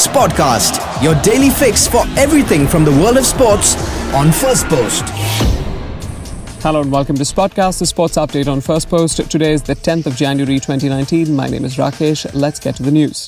Sportcast, your daily fix for everything from the world of sports on First Post. Hello and welcome to Sportcast, the sports update on First Post. Today is the 10th of January 2019. My name is Rakesh. Let's get to the news.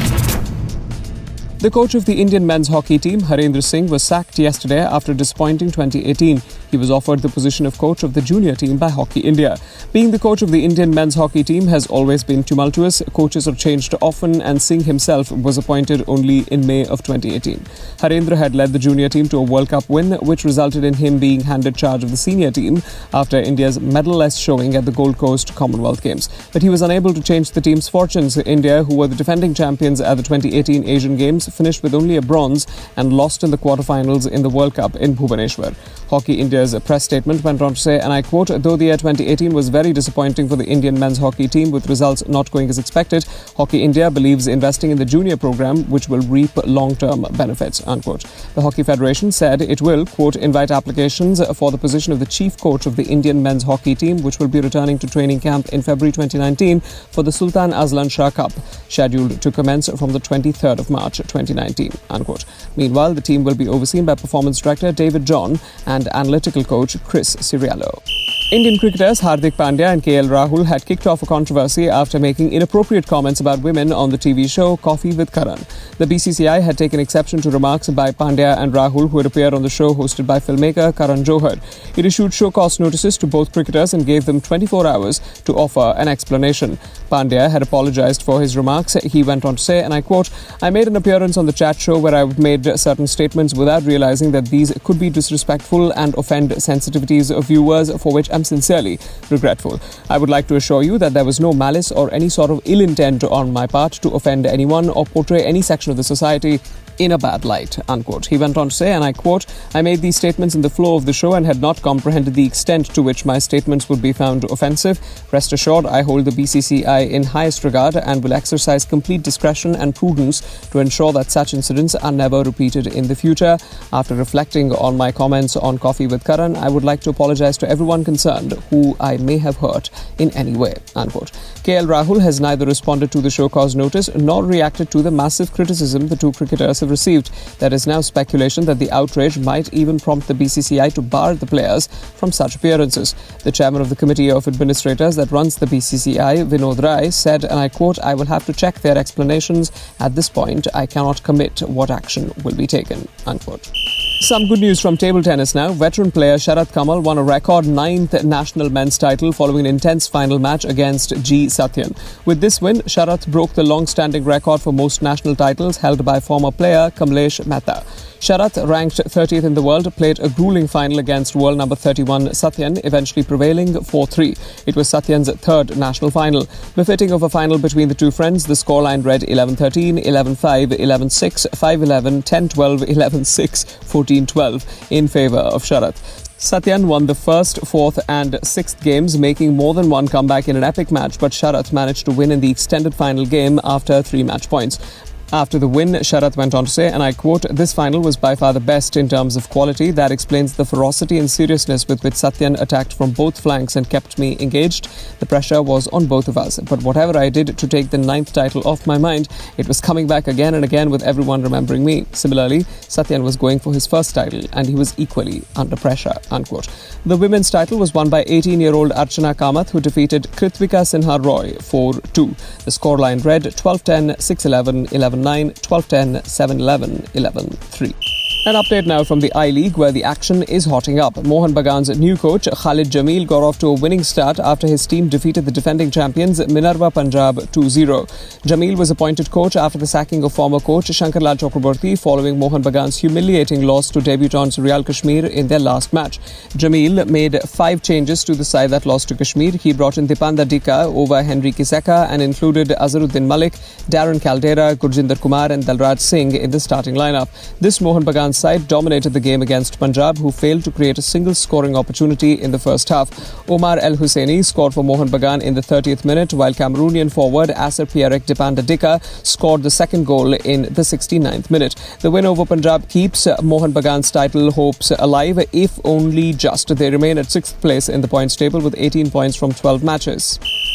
The coach of the Indian men's hockey team, Harendra Singh, was sacked yesterday after a disappointing 2018. He was offered the position of coach of the junior team by Hockey India. Being the coach of the Indian men's hockey team has always been tumultuous. Coaches are changed often, and Singh himself was appointed only in May of 2018. Harendra had led the junior team to a World Cup win, which resulted in him being handed charge of the senior team after India's medal-less showing at the Gold Coast Commonwealth Games. But he was unable to change the team's fortunes. India, who were the defending champions at the 2018 Asian Games, finished with only a bronze and lost in the quarterfinals in the World Cup in Bhubaneswar. Hockey India's press statement went on to say, and I quote, "Though the year 2018 was very disappointing for the Indian men's hockey team with results not going as expected, Hockey India believes investing in the junior program which will reap long-term benefits," unquote. The Hockey Federation said it will, quote, "invite applications for the position of the chief coach of the Indian men's hockey team, which will be returning to training camp in February 2019 for the Sultan Azlan Shah Cup, scheduled to commence from the 23rd of March 2019, unquote. Meanwhile, the team will be overseen by performance director David John and analytical coach Chris Ciriello. Indian cricketers Hardik Pandya and KL Rahul had kicked off a controversy after making inappropriate comments about women on the TV show Coffee with Karan. The BCCI had taken exception to remarks by Pandya and Rahul, who had appeared on the show hosted by filmmaker Karan Johar. It issued show-cause notices to both cricketers and gave them 24 hours to offer an explanation. Pandya had apologized for his remarks. He went on to say, and I quote, "I made an appearance on the chat show where I made certain statements without realizing that these could be disrespectful and offend sensitivities of viewers, for which I'm sincerely regretful. I would like to assure you that there was no malice or any sort of ill intent on my part to offend anyone or portray any section of the society in a bad light," unquote. He went on to say, and I quote, "I made these statements in the flow of the show and had not comprehended the extent to which my statements would be found offensive. Rest assured, I hold the BCCI in highest regard and will exercise complete discretion and prudence to ensure that such incidents are never repeated in the future. After reflecting on my comments on Coffee with Karan, I would like to apologize to everyone concerned who I may have hurt in any way," unquote. KL Rahul has neither responded to the show cause notice nor reacted to the massive criticism the two cricketers have received. There is now speculation that the outrage might even prompt the BCCI to bar the players from such appearances. The chairman of the Committee of Administrators that runs the BCCI, Vinod Rai, said, and I quote, "I will have to check their explanations. At this point, I cannot commit what action will be taken," unquote. Some good news from table tennis now. Veteran player Sharath Kamal won a record 9th national men's title following an intense final match against G. Satyan. With this win, Sharath broke the long-standing record for most national titles held by former player Kamlesh Mehta. Sharath, ranked 30th in the world, played a grueling final against world number 31 Satyan, eventually prevailing 4-3. It was Satyan's third national final. Befitting of a final between the two friends, the scoreline read 11-13, 11-5, 11-6, 5-11, 10-12, 11-6, 14-12 in favour of Sharath. Satyan won the first, fourth and sixth games, making more than one comeback in an epic match, but Sharath managed to win in the extended final game after 3 match points. After the win, Sharath went on to say, and I quote, "This final was by far the best in terms of quality. That explains the ferocity and seriousness with which Satyan attacked from both flanks and kept me engaged. The pressure was on both of us. But whatever I did to take the 9th title off my mind, it was coming back again and again with everyone remembering me. Similarly, Satyan was going for his first title and he was equally under pressure," unquote. The women's title was won by 18-year-old Archana Kamath, who defeated Kritvika Sinha Roy 4-2. The scoreline read 12-10, 6-11, 11-9, 12-10, 7-11, 11-3. An update now from the I-League, where the action is hotting up. Mohun Bagan's new coach, Khalid Jamil, got off to a winning start after his team defeated the defending champions Minerva Punjab 2-0. Jamil was appointed coach after the sacking of former coach Shankarlal Chakraborty following Mohun Bagan's humiliating loss to debutants Real Kashmir in their last match. Jamil made 5 changes to the side that lost to Kashmir. He brought in Dipanda Dika over Henry Kiseka and included Azharuddin Malik, Darren Caldera, Gurjinder Kumar and Dalraj Singh in the starting lineup. This Mohun Bagan side dominated the game against Punjab, who failed to create a single scoring opportunity in the first half. Omar El Husseini scored for Mohun Bagan in the 30th minute, while Cameroonian forward Asser Pierrek Dipanda Dika scored the second goal in the 69th minute. The win over Punjab keeps Mohun Bagan's title hopes alive, if only just. They remain at 6th place in the points table with 18 points from 12 matches.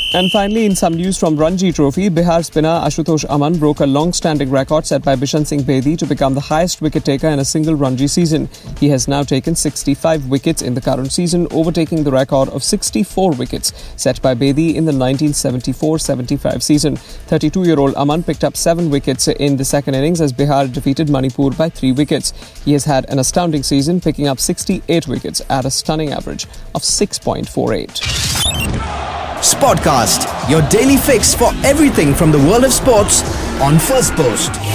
And finally, in some news from Ranji Trophy, Bihar spinner Ashutosh Aman broke a long-standing record set by Bishan Singh Bedi to become the highest wicket taker in a single Ranji season. He has now taken 65 wickets in the current season, overtaking the record of 64 wickets set by Bedi in the 1974-75 season. 32-year-old Aman picked up 7 wickets in the second innings as Bihar defeated Manipur by 3 wickets. He has had an astounding season, picking up 68 wickets at a stunning average of 6.48. Sportcast, your daily fix for everything from the world of sports on First Post.